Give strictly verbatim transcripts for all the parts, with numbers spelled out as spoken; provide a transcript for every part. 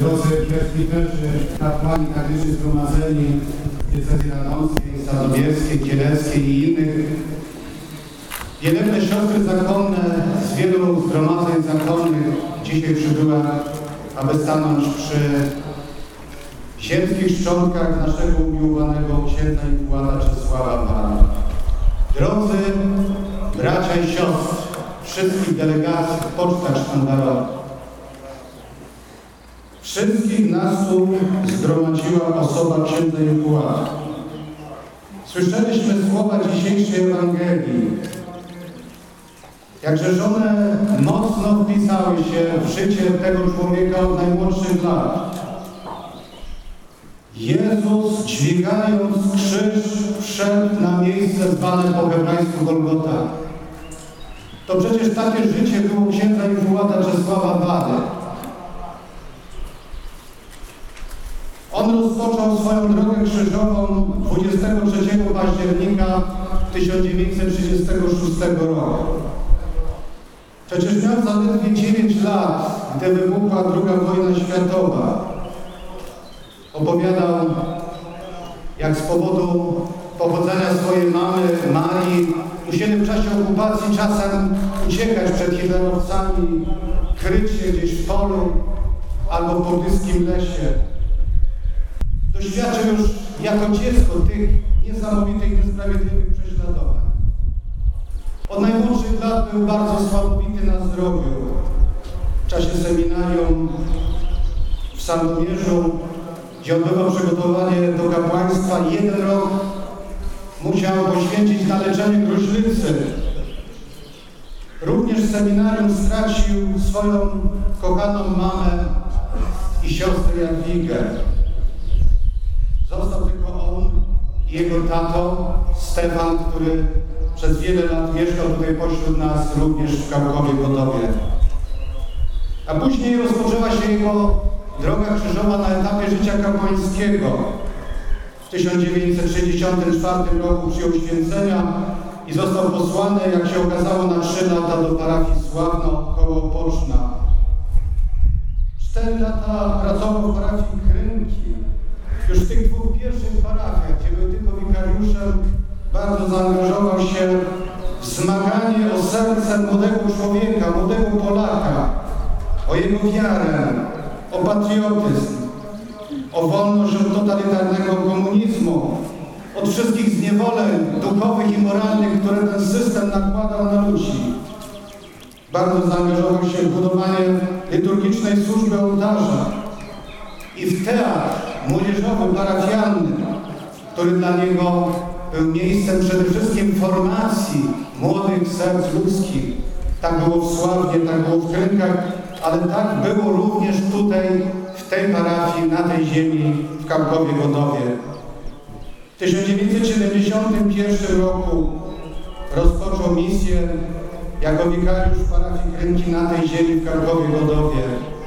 drodzy presbiterzy, kapłani, kateczni zgromadzeni w diecezji radomskiej, sandomierskiej, kieleckiej i innych, wielebne siostry zakonne z wielu zgromadzeń zakonnych dzisiaj przybyła, aby stanąć przy ziemskich szczątkach naszego umiłowanego księdza i władza Czesława Pana. Drodzy bracia i siostry, wszystkich delegacji w pocztach sztandarowych, wszystkich nas tu zgromadziła osoba księdza Mikołaja. Słyszeliśmy słowa dzisiejszej Ewangelii, jakże one mocno wpisały się w życie tego człowieka od najmłodszych lat. Jezus, dźwigając krzyż, wszedł na miejsce zwane po hebrajsku Golgota. To przecież takie życie było księdza i władza Czesława Wady. On rozpoczął swoją drogę krzyżową dwudziestego trzeciego października tysiąc dziewięćset trzydziestego szóstego roku. Przecież miał zaledwie dziewięć lat, gdy wybuchła druga wojna światowa. Opowiadał, jak z powodu pochodzenia swojej mamy, Marii, musieli w czasie okupacji czasem uciekać przed hitlerowcami, kryć się gdzieś w polu albo w pobliskim lesie. Doświadczył już jako dziecko tych niesamowitych, niesprawiedliwych prześladowań. Od najmłodszych lat był bardzo słabowity na zdrowiu. W czasie seminarium w Sandomierzu, gdzie odbywał przygotowanie do kapłaństwa, jeden rok musiał poświęcić na leczenie gruźlicy. Również w seminarium stracił swoją kochaną mamę i siostrę Jadwigę. Został tylko on i jego tato, Stefan, który przez wiele lat mieszkał tutaj pośród nas, również w Karkowie-Godowie. A później rozpoczęła się jego droga krzyżowa na etapie życia kapłańskiego. W tysiąc dziewięćset sześćdziesiątym czwartym roku przyjął święcenia i został posłany, jak się okazało, na trzy lata do parafii Sławno koło Opoczna. Cztery lata pracował w parafii Krynki. Już w tych dwóch pierwszych parafiach, gdzie był tylko wikariuszem, bardzo zaangażował się w zmaganie o serce młodego człowieka, młodego Polaka, o jego wiarę, o patriotyzm, o wolność od totalitarnego komunizmu, od wszystkich zniewoleń duchowych i moralnych, które ten system nakładał na ludzi. Bardzo zaangażował się w budowanie liturgicznej służby ołtarza i w teatr młodzieżowy, parafialny, który dla niego był miejscem przede wszystkim formacji młodych serc ludzkich. Tak było w Sławnie, tak było w Krynkach, ale tak było również tutaj, w tej parafii, na tej ziemi, w Karkowie-Godowie. W tysiąc dziewięćset siedemdziesiątym pierwszym roku rozpoczął misję jako wikariusz parafii Krynki na tej ziemi, w Karkowie-Godowie.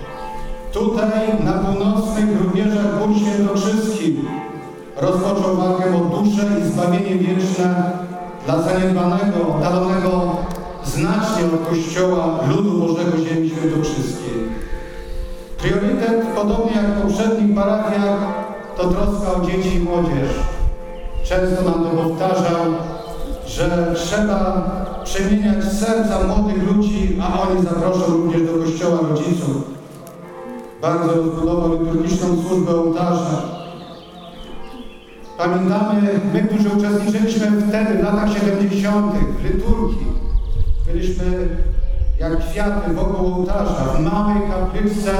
Tutaj, na północnych rubieżach Gór Świętokrzyskich, rozpoczął walkę o duszę i zbawienie wieczne dla zaniedbanego, oddalonego znacznie od Kościoła ludu Bożego ziemi świętokrzyskiej. Priorytet, podobnie jak w poprzednich parafiach, to troska o dzieci i młodzież. Często nam to powtarzał, że trzeba przemieniać serca młodych ludzi, a oni zaproszą również do Kościoła rodziców. Bardzo rozbudował liturgiczną służbę ołtarza. Pamiętamy, my, którzy uczestniczyliśmy wtedy, w latach siedemdziesiątych, w liturgii, byliśmy jak kwiaty wokół ołtarza, w małej kapliczce,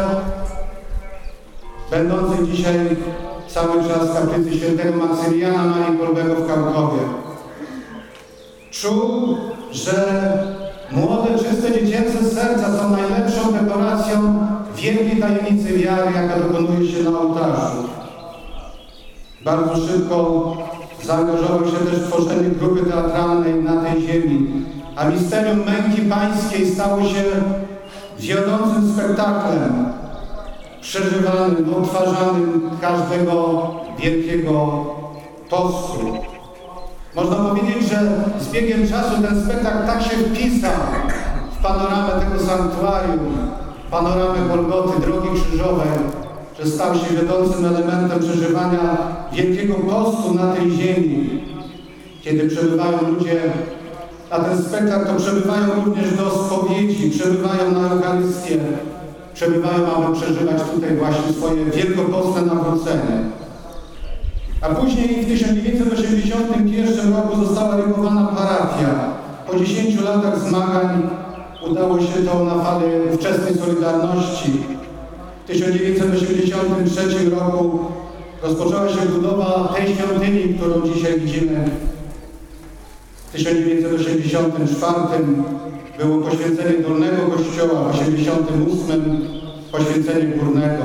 będącej dzisiaj cały czas kaplicy świętego Maksymiliana Marii Kolbego w Karkowie. Czuł, że młode, czyste, dziecięce serca są najlepszą dekoracją wielkiej tajemnicy wiary, jaka dokonuje się na ołtarzu. Bardzo szybko zaangażował się też w tworzenie grupy teatralnej na tej ziemi, a misterium męki pańskiej stało się wiodącym spektaklem, przeżywanym, odtwarzanym każdego wielkiego postu. Można powiedzieć, że z biegiem czasu ten spektakl tak się wpisał w panoramę tego sanktuarium, panoramę Golgoty, drogi krzyżowej, że stał się wiodącym elementem przeżywania Wielkiego Postu na tej ziemi. Kiedy przebywają ludzie na ten spektakl, to przebywają również do spowiedzi, przebywają na Eucharystię, przebywają, aby przeżywać tutaj właśnie swoje wielkopostne nawrócenie. A później w tysiąc dziewięćset osiemdziesiątym pierwszym roku została rykowana parafia. Po dziesięciu latach zmagań udało się to na fali ówczesnej Solidarności. W tysiąc dziewięćset osiemdziesiątym trzecim roku rozpoczęła się budowa tej świątyni, którą dzisiaj widzimy. W tysiąc dziewięćset osiemdziesiątym czwartym było poświęcenie Dolnego Kościoła, w tysiąc dziewięćset osiemdziesiątym ósmym poświęcenie Górnego.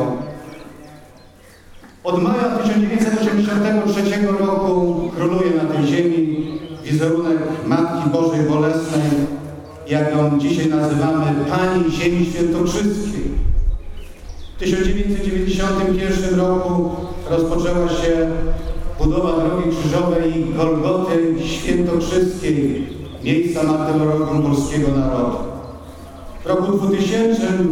Od maja tysiąc dziewięćset osiemdziesiątego trzeciego roku króluje na tej ziemi wizerunek Matki Bożej Bolesnej, jak ją dzisiaj nazywamy, Pani Ziemi Świętokrzyskiej. W tysiąc dziewięćset dziewięćdziesiątym pierwszym roku rozpoczęła się budowa Drogi Krzyżowej i Golgoty Świętokrzyskiej, miejsca martyrologium polskiego narodu. W roku dwutysięcznym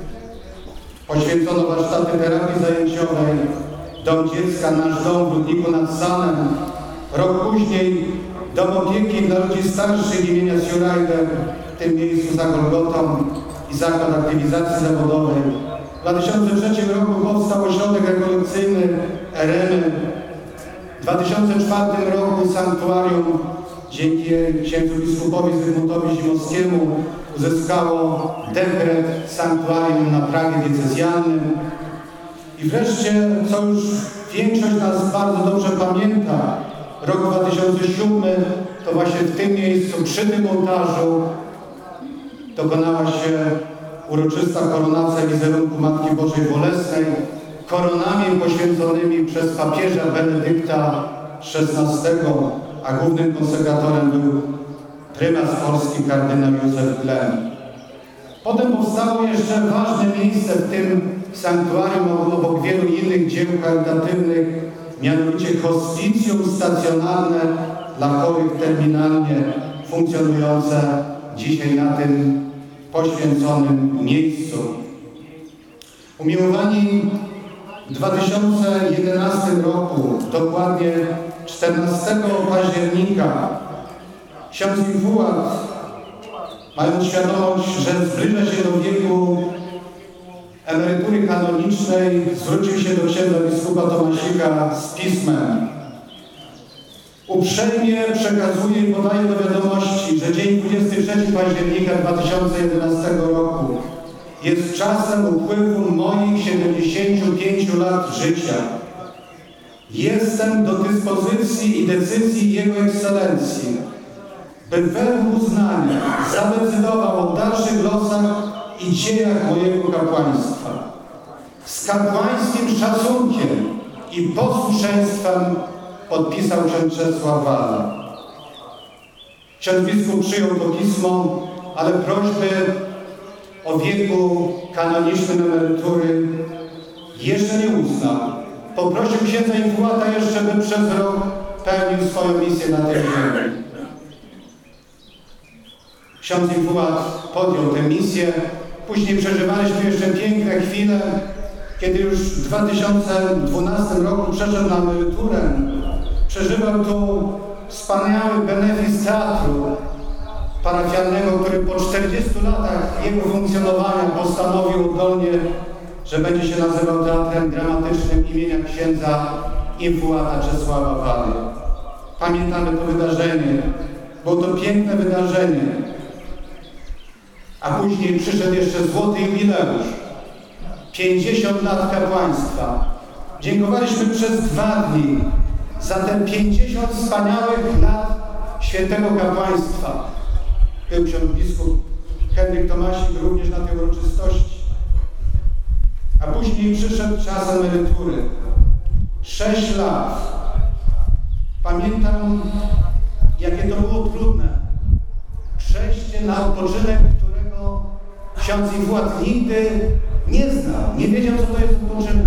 poświęcono warsztaty terapii zajęciowej, Dom Dziecka Nasz Dom w Rudniku nad Sanem. Rok później Dom Opieki dla Ludzi Starszych imienia Sjurajder, w tym miejscu za Golgotą, i Zakład Aktywizacji Zawodowej. W dwa tysiące trzecim roku powstał ośrodek rekolekcyjny Eremy. W dwa tysiące czwartym roku sanktuarium dzięki księdzu biskupowi Zygmuntowi Zimowskiemu uzyskało dekret sanktuarium na prawie diecezjalnym. I wreszcie, co już większość nas bardzo dobrze pamięta, rok dwa tysiące siódmy, to właśnie w tym miejscu, przy tym ołtarzu dokonała się uroczysta koronacja wizerunku Matki Bożej Bolesnej, koronami poświęconymi przez papieża Benedykta szesnastego, a głównym konsekratorem był prymas Polski kardynał Józef Glen. Potem powstało jeszcze ważne miejsce w tym sanktuarium obok wielu innych dzieł charytatywnych, mianowicie hospicjum stacjonarne dla chorych terminalnie, funkcjonujące dzisiaj na tym poświęconym miejscu. Umiłowani, w dwa tysiące jedenastym roku, dokładnie czternastego października, ksiądz Infułat, mając świadomość, że zbliża się do wieku emerytury kanonicznej, zwrócił się do księdza biskupa Tomasika z pismem. Uprzejmie przekazuje i podaje do wiadomości, że dzień dwudziestego trzeciego października dwa tysiące jedenastego roku jest czasem upływu moich siedemdziesięciu pięciu lat życia. Jestem do dyspozycji i decyzji Jego Ekscelencji, by według uznania zadecydował o dalszych losach i dziejach mojego kapłaństwa. Z kapłańskim szacunkiem i posłuszeństwem podpisał ksiądz Czesław Walla. Ksiądz biskup przyjął to pismo, ale prośby o wieku kanonicznym emerytury jeszcze nie uznał. Poprosił księdza Infułata jeszcze, by przez rok pełnił swoją misję na tej ziemi. Ksiądz Infułat podjął tę misję. Później przeżywaliśmy jeszcze piękne chwile, kiedy już w dwa tysiące dwunastym roku przeszedł na emeryturę. Przeżywał tu wspaniały benefis teatru parafialnego, który po czterdziestu latach jego funkcjonowania postanowił oddolnie, że będzie się nazywał Teatrem Dramatycznym imienia księdza Infułata Czesława Wally. Pamiętamy to wydarzenie. Było to piękne wydarzenie. A później przyszedł jeszcze złoty jubileusz. pięćdziesiąt lat kapłaństwa. Dziękowaliśmy przez dwa dni za te pięćdziesiąt wspaniałych lat świętego kapłaństwa. Był ksiądz biskup Henryk Tomasik również na tej uroczystości. A później przyszedł czas emerytury. Sześć lat. Pamiętam, jakie to było trudne. Przejście na odpoczynek, którego ksiądz Infułat nigdy nie znał. Nie wiedział, co to jest odpoczynek.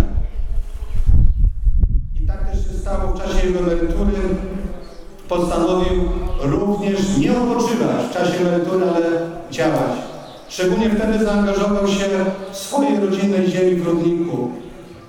I tak też się stało w czasie jego emerytury. Postanowił również nie odpoczywać w czasie emerytury, ale działać. Szczególnie wtedy zaangażował się w swojej rodzinnej ziemi w Rudniku.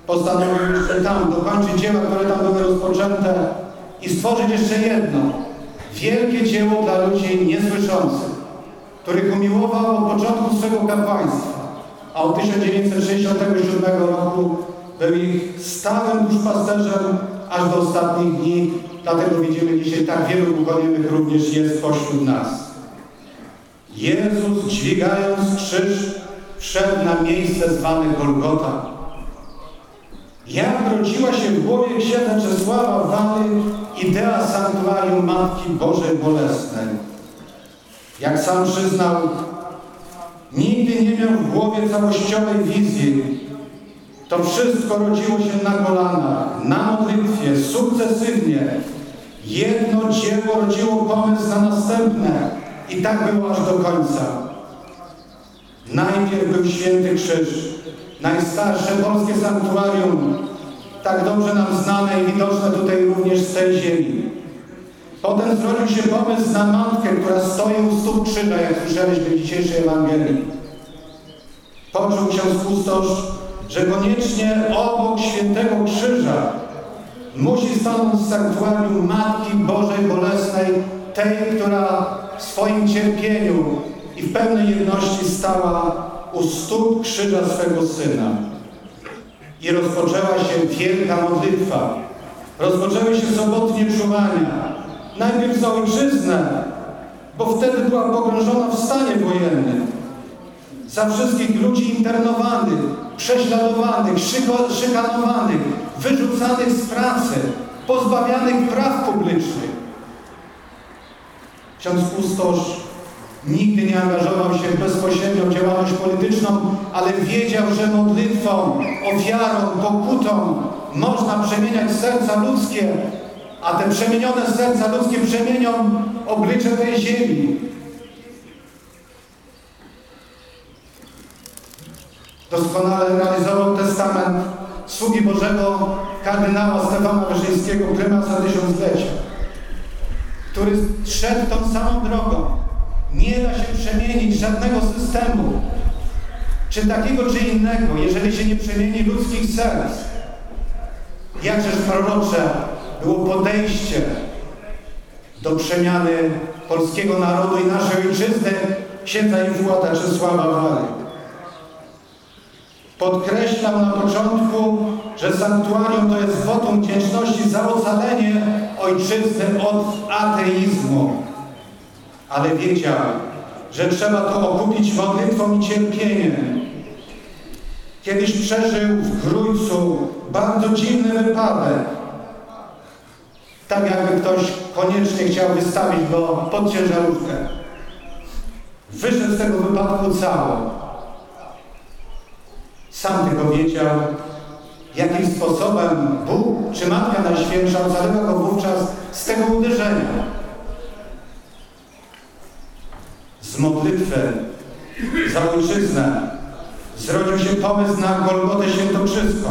postanowił jeszcze tam dokończyć dzieła, które tam były rozpoczęte i stworzyć jeszcze jedno wielkie dzieło dla ludzi niesłyszących, których umiłował od początku swego kapłaństwa, a od tysiąc dziewięćset sześćdziesiątego siódmego roku był ich stałym duszpasterzem aż do ostatnich dni. Dlatego widzimy dzisiaj tak wielu uwolnionych również jest pośród nas. Jezus, dźwigając krzyż, wszedł na miejsce zwane Golgota. Jak rodziła się w głowie księdza Czesława Waly idea sanktuarium Matki Bożej Bolesnej. Jak sam przyznał, nigdy nie miał w głowie całościowej wizji. To wszystko rodziło się na kolanach, na modlitwie, sukcesywnie. Jedno dzieło rodziło pomysł na następne i tak było aż do końca. Najpierw był Święty Krzyż, najstarsze polskie sanktuarium, tak dobrze nam znane i widoczne tutaj również z tej ziemi. Potem zrodził się pomysł na Matkę, która stoi u stóp krzyża, jak słyszeliśmy w dzisiejszej Ewangelii. Poczuł ksiądz kustosz, że koniecznie obok Świętego Krzyża musi stanąć sanktuarium Matki Bożej Bolesnej, tej, która w swoim cierpieniu i w pełnej jedności stała u stóp krzyża swego Syna. I rozpoczęła się wielka modlitwa. Rozpoczęły się sobotnie czuwania. Najpierw za ojczyznę, bo wtedy była pogrążona w stanie wojennym. Za wszystkich ludzi internowanych, prześladowanych, szyko- szykanowanych, wyrzucanych z pracy, pozbawianych praw publicznych. Ksiądz kustosz nigdy nie angażował się w bezpośrednią działalność polityczną, ale wiedział, że modlitwą, ofiarą, pokutą można przemieniać serca ludzkie, a te przemienione serca ludzkie przemienią oblicze tej ziemi. Doskonale realizował testament sługi Bożego kardynała Stefana Wyszyńskiego, prymasa tysiąclecia, który szedł tą samą drogą. Nie da się przemienić żadnego systemu, czy takiego, czy innego, jeżeli się nie przemieni ludzkich serc. Jakżeż prorocze było podejście do przemiany polskiego narodu i naszej ojczyzny księdza infłata Czesława Waly. Podkreślam na początku, że sanktuarium to jest wotum wdzięczności za ocalenie ojczyzny od ateizmu. Ale wiedział, że trzeba to okupić modlitwą i cierpieniem. Kiedyś przeżył w Grójcu bardzo dziwny wypadek. Tak jakby ktoś koniecznie chciał wystawić go pod ciężarówkę. Wyszedł z tego wypadku cały. Sam tylko wiedział, jakim sposobem Bóg czy Matka Najświętsza ocaliła go wówczas z tego uderzenia. Z modlitwy za ojczyznę zrodził się pomysł na Golgotę Świętokrzyską.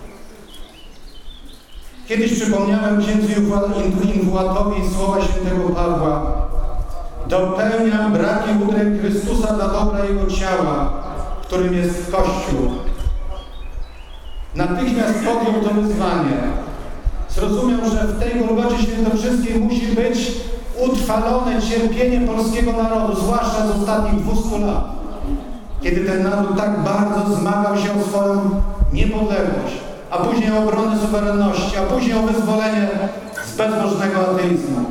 Kiedyś przypomniałem księdzu Infłatowi słowa świętego Pawła: dopełniam braki udręk Chrystusa dla dobra Jego ciała, którym jest Kościół. Natychmiast podjął to wyzwanie. Zrozumiał, że w tej Golgocie Świętokrzyskiej musi być utrwalone cierpienie polskiego narodu, zwłaszcza z ostatnich dwustu lat, kiedy ten naród tak bardzo zmagał się o swoją niepodległość, a później o obronę suwerenności, a później o wyzwolenie z bezbożnego ateizmu.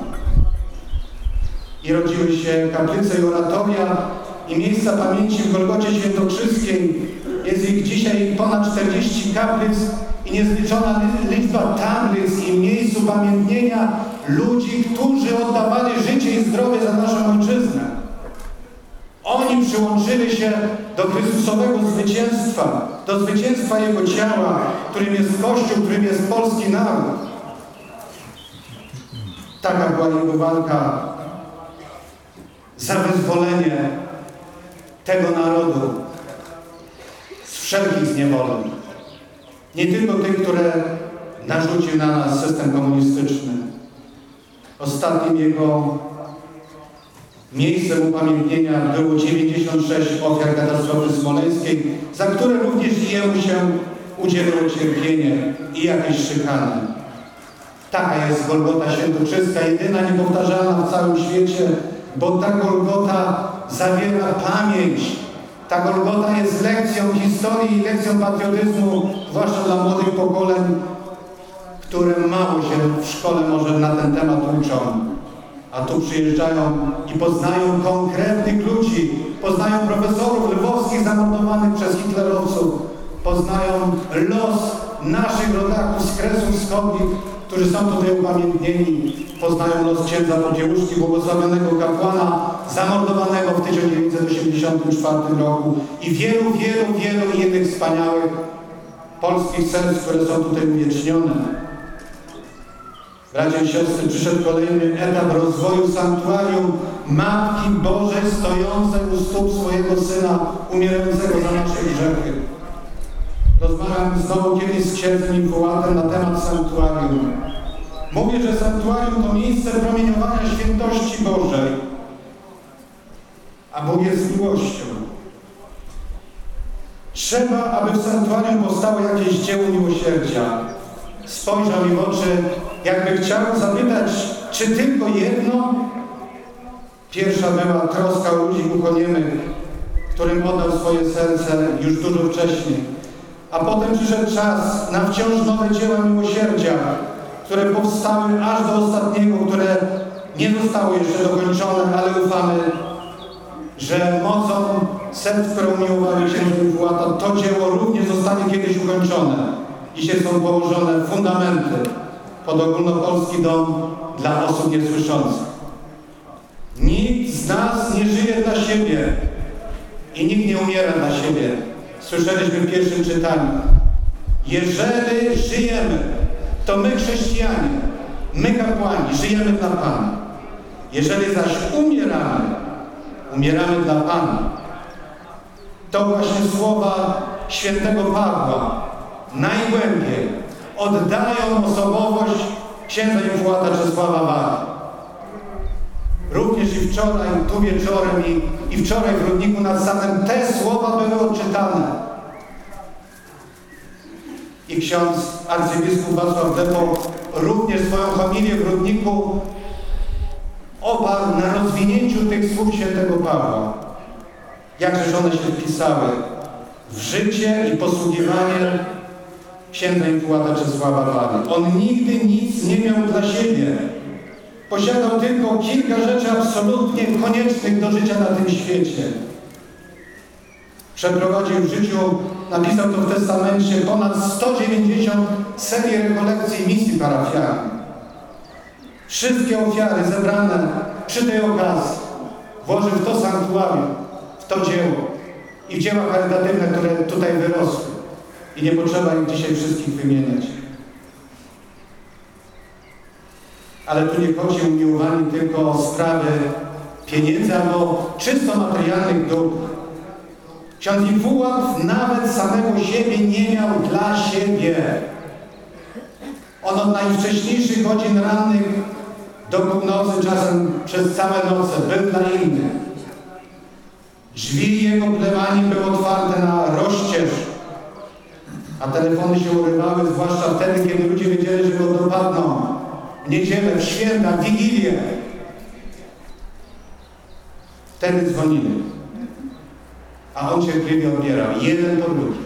I rodziły się kaplice i oratoria i miejsca pamięci w Golgocie Świętokrzyskiej. Jest ich dzisiaj ponad czterdzieści kaplic i niezliczona liczba tablic i miejsc upamiętnienia ludzi, którzy oddawali życie i zdrowie za naszą ojczyznę. Oni przyłączyli się do Chrystusowego zwycięstwa, do zwycięstwa Jego ciała, którym jest Kościół, którym jest polski naród. Taka była Jego walka za wyzwolenie tego narodu z wszelkich zniewoleń. Nie tylko tych, które narzucił na nas system komunistyczny. Ostatnim jego miejscem upamiętnienia było dziewięćdziesiąt sześć ofiar katastrofy smoleńskiej, za które również jemu się udzieliło cierpienie i jakieś szykany. Taka jest Golgota Świętokrzyska, jedyna, niepowtarzalna w całym świecie, bo ta Golgota zawiera pamięć. Ta Golgota jest lekcją historii i lekcją patriotyzmu, zwłaszcza dla młodych pokoleń, które mało się w szkole może na ten temat uczą. A tu przyjeżdżają i poznają konkretnych ludzi, poznają profesorów lwowskich zamordowanych przez hitlerowców, poznają los naszych rodaków z Kresów Wschodnich, którzy są tutaj upamiętnieni, poznają los księdza Popiełuszki, błogosławionego kapłana, zamordowanego w tysiąc dziewięćset osiemdziesiątym czwartym roku i wielu, wielu, wielu innych wspaniałych polskich serc, które są tutaj uwiecznione. Bracia i siostry, przyszedł kolejny etap rozwoju sanktuarium Matki Bożej stojącej u stóp swojego Syna umierającego za nasze grzechy. Rozmawiam znowu kiedyś z księdzem Infołatem na temat sanktuarium. Mówię, że sanktuarium to miejsce promieniowania świętości Bożej, a Bóg jest miłością. Trzeba, aby w sanktuarium powstało jakieś dzieło miłosierdzia. Spojrzał mi w oczy, jakby chciał zapytać, czy tylko jedno? Pierwsza była troska o ludzi głuchoniemych, którym oddał swoje serce już dużo wcześniej. A potem przyszedł czas na wciąż nowe dzieła miłosierdzia, które powstały aż do ostatniego, które nie zostały jeszcze dokończone, ale ufamy, że mocą serc, które umiłowały księdza Infołata, to dzieło również zostanie kiedyś ukończone. Dzisiaj są położone fundamenty pod ogólnopolski dom dla osób niesłyszących. Nikt z nas nie żyje dla siebie i nikt nie umiera dla siebie. Słyszeliśmy w pierwszym czytaniu. Jeżeli żyjemy, to my chrześcijanie, my kapłani, żyjemy dla Pana. Jeżeli zaś umieramy, umieramy dla Pana. To właśnie słowa świętego Pawła najgłębiej oddają osobowość księdza Infołata Czesława Wachy. Również i wczoraj, tu wieczorem i, i wczoraj w Rudniku nad Sanem te słowa były odczytane. I ksiądz arcybiskup Wacław Depo również swoją homilię w Rudniku oparł na rozwinięciu tych słów świętego Pawła. Jakżeż one się wpisały w życie i posługiwanie księdza Infołata Czesława Wachy. On nigdy nic nie miał dla siebie. Posiadał tylko kilka rzeczy absolutnie koniecznych do życia na tym świecie. Przeprowadził w życiu, napisał to w testamencie, ponad sto dziewięćdziesiąt serii rekolekcji i misji parafialnych. Wszystkie ofiary zebrane przy tej okazji włożył w to sanktuarium, w to dzieło i w dzieła charytatywne, które tutaj wyrosły. I nie potrzeba ich dzisiaj wszystkich wymieniać. Ale tu nie chodzi o umiłowanie tylko o sprawy pieniędzy albo czysto materialnych dóbr. Ksiądz Infołat nawet samego siebie nie miał dla siebie. On od najwcześniejszych godzin rannych do północy, czasem przez całe noce, był dla innych. Drzwi jego plebanii były otwarte na rozścież, a telefony się urywały, zwłaszcza wtedy, kiedy ludzie wiedzieli, że go dopadną. W niedzielę, w święta, w Wigilię. Wtedy dzwonili. A on cierpliwie odbierał, jeden po drugim.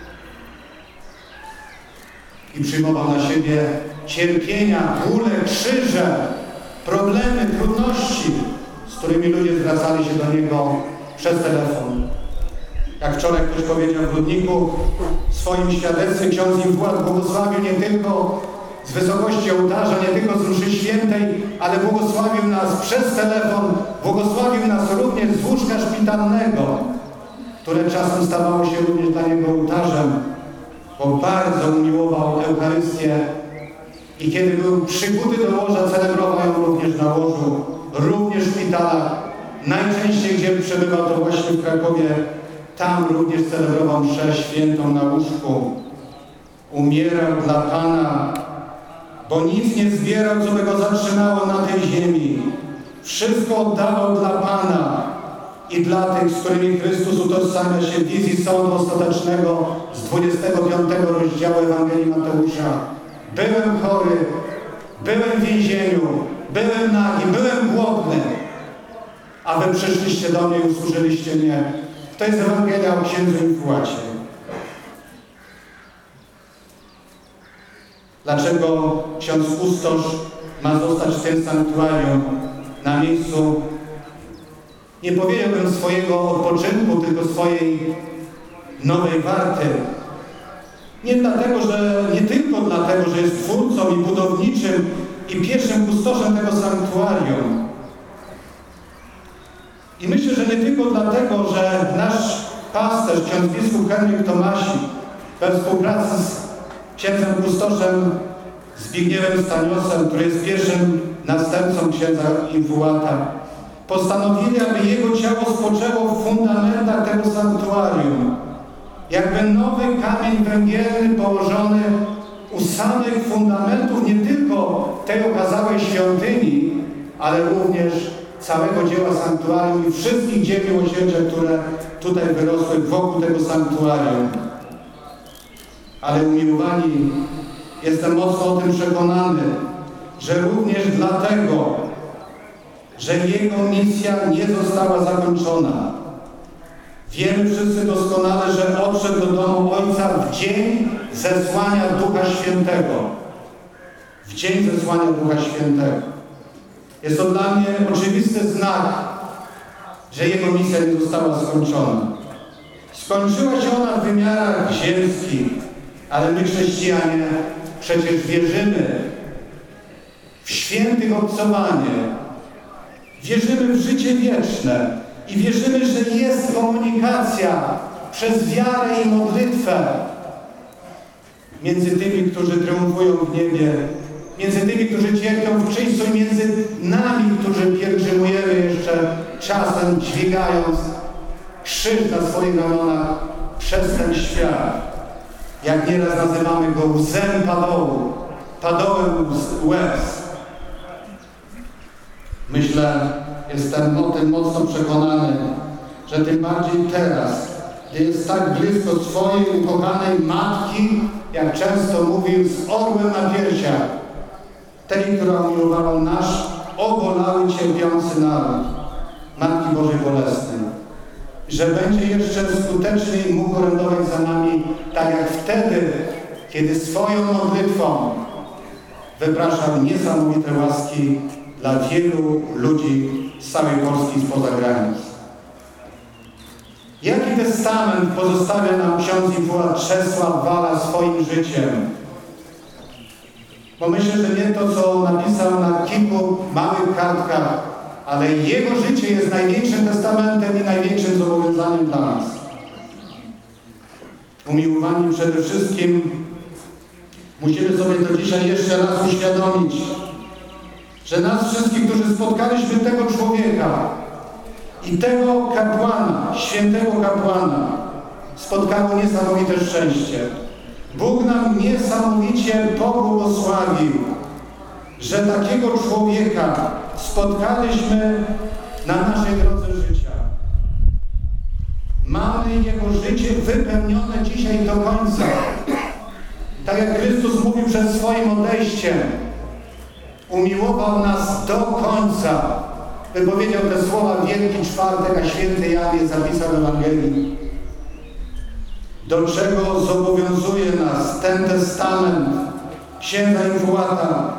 I przyjmował na siebie cierpienia, bóle, krzyże, problemy, trudności, z którymi ludzie zwracali się do niego przez telefon. Jak wczoraj ktoś powiedział w Rudniku, w swoim świadectwie ksiądz Infołat błogosławił nie tylko z wysokości ołtarza, nie tylko z mszy świętej, ale błogosławił nas przez telefon, błogosławił nas również z łóżka szpitalnego, które czasem stawało się również dla niego ołtarzem, bo bardzo umiłował Eucharystię i kiedy był przykuty do łoża, celebrował ją również na łożu, również w szpitalach. Najczęściej, gdzie przebywał, to właśnie w Krakowie, tam również celebrował mszę świętą na łóżku. Umierał dla Pana, bo nic nie zbierał, co by go zatrzymało na tej ziemi. Wszystko oddawał dla Pana. i dla tych, z którymi Chrystus utożsamia się w wizji sądu ostatecznego z dwudziestego piątego rozdziału Ewangelii Mateusza. Byłem chory, byłem w więzieniu, byłem nagi, byłem głodny, a wy przyszliście do mnie i usłyszeliście mnie. To jest Ewangelia o księdzu Infułacie. Dlaczego ksiądz kustosz ma zostać w tym sanktuarium na miejscu, nie powiedziałbym swojego odpoczynku, tylko swojej nowej warty? Nie dlatego, że, nie tylko dlatego, że jest twórcą i budowniczym i pierwszym kustoszem tego sanktuarium. I myślę, że nie tylko dlatego, że nasz pasterz, ksiądz biskup Henryk Tomasik, we współpracy z księdzem kustoszem Zbigniewem Staniosem, który jest pierwszym następcą księdza Infułata, postanowili, aby jego ciało spoczęło w fundamentach tego sanktuarium. Jakby nowy kamień węgielny położony u samych fundamentów nie tylko tej okazałej świątyni, ale również całego dzieła sanktuarium i wszystkich dzieł miłosierdzia, które tutaj wyrosły wokół tego sanktuarium. Ale umiłowani, jestem mocno o tym przekonany, że również dlatego, że jego misja nie została zakończona. Wiemy wszyscy doskonale, że odszedł do domu Ojca w dzień zesłania Ducha Świętego. W dzień zesłania Ducha Świętego. Jest to dla mnie oczywisty znak, że jego misja nie została skończona. Skończyła się ona w wymiarach ziemskich, ale my, chrześcijanie, przecież wierzymy w świętych obcowanie, wierzymy w życie wieczne i wierzymy, że jest komunikacja przez wiarę i modlitwę między tymi, którzy triumfują w niebie, między tymi, którzy cierpią w czyśćcu i między nami, którzy pielgrzymujemy jeszcze czasem, dźwigając krzyż na swoich ramionach przez ten świat. Jak nieraz nazywamy go łzem padołu, padołem łez. Myślę, jestem o tym mocno przekonany, że tym bardziej teraz, gdy jest tak blisko swojej ukochanej matki, jak często mówił, z orłem na piersiach, tej, która umiłowała nasz obolały, cierpiący naród, Matki Bożej Bolesnej, że będzie jeszcze skuteczniej mógł orędować za nami, tak jak wtedy, kiedy swoją modlitwą wypraszał niesamowite łaski dla wielu ludzi z całej Polski i spoza granic. Jaki testament pozostawia nam ksiądz Infułat Czesław Wala swoim życiem? Bo myślę, że nie to, co napisał na kilku małych kartkach, ale jego życie jest największym testamentem i największym zobowiązaniem dla nas. Umiłowani, przede wszystkim musimy sobie to dzisiaj jeszcze raz uświadomić, że nas wszystkich, którzy spotkaliśmy tego człowieka i tego kapłana, świętego kapłana, spotkało niesamowite szczęście. Bóg nam niesamowicie pobłogosławił, że takiego człowieka spotkaliśmy na naszej drodze życia. Mamy jego życie wypełnione dzisiaj do końca. Tak jak Chrystus mówił przed swoim odejściem, umiłował nas do końca. Wypowiedział te słowa Wielki Czwartek, a święty Jan je zapisał w Ewangelii. Do czego zobowiązuje nas ten testament księdza Infułata?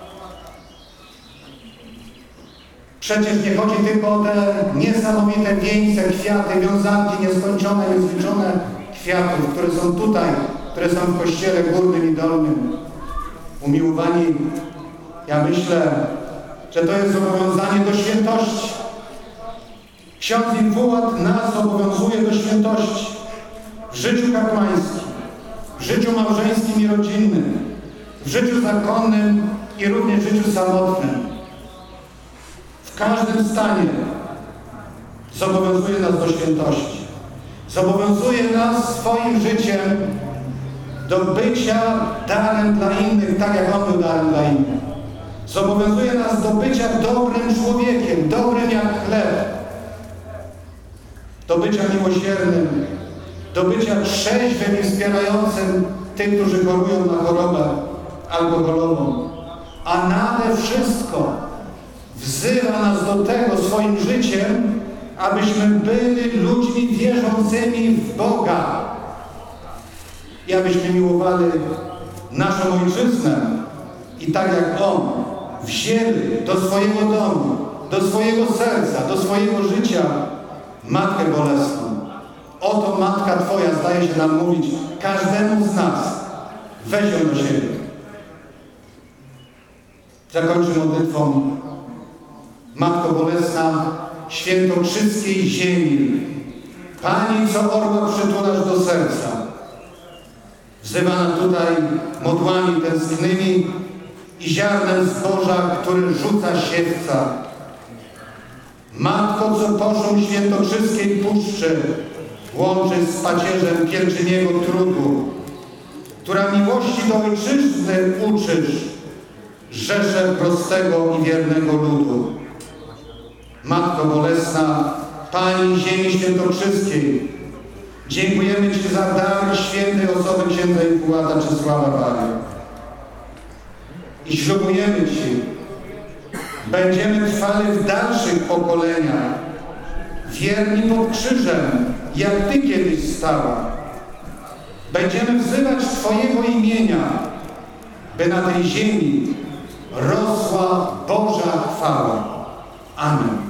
Przecież nie chodzi tylko o te niesamowite wieńce, kwiaty, wiązanki, nieskończone, niezliczone kwiatów, które są tutaj, które są w kościele górnym i dolnym. Umiłowani, ja myślę, że to jest zobowiązanie do świętości. Ksiądz Infułat nas obowiązuje do świętości w życiu kapłańskim, w życiu małżeńskim i rodzinnym, w życiu zakonnym i również w życiu samotnym. W każdym stanie zobowiązuje nas do świętości. Zobowiązuje nas swoim życiem do bycia darem dla innych, tak jak On był darem dla innych. Zobowiązuje nas do bycia dobrym człowiekiem, dobrym jak chleb. do bycia miłosiernym, do bycia trzeźwym i wspierającym tych, którzy chorują na chorobę alkoholową, a nade wszystko wzywa nas do tego swoim życiem, abyśmy byli ludźmi wierzącymi w Boga i abyśmy miłowali naszą Ojczyznę i tak jak On wzięli do swojego domu, do swojego serca, do swojego życia Matkę Bolesną. Oto Matka Twoja, zdaje się nam mówić każdemu z nas. Weź ją do siebie. Zakończę modlitwą. Matko Bolesna, świętokrzyskiej ziemi, Pani, co orła przytulasz do serca, wzywana tutaj modłami tęsknymi i ziarnem zboża, który rzuca siewca. Matko, co poszą świętokrzyskiej puszczy łączy z pacierzem pielgrzymiego trudu, która miłości do ojczyzny uczysz, rzesze prostego i wiernego ludu. Matko Bolesna, Pani ziemi świętokrzyskiej, dziękujemy Ci za dar świętej osoby księdza Inkubata Czesława Bary. I ślubujemy Ci, będziemy trwali w dalszych pokoleniach, wierni pod krzyżem, jak Ty kiedyś stała. Będziemy wzywać Twojego imienia, by na tej ziemi rosła Boża chwała. Amen.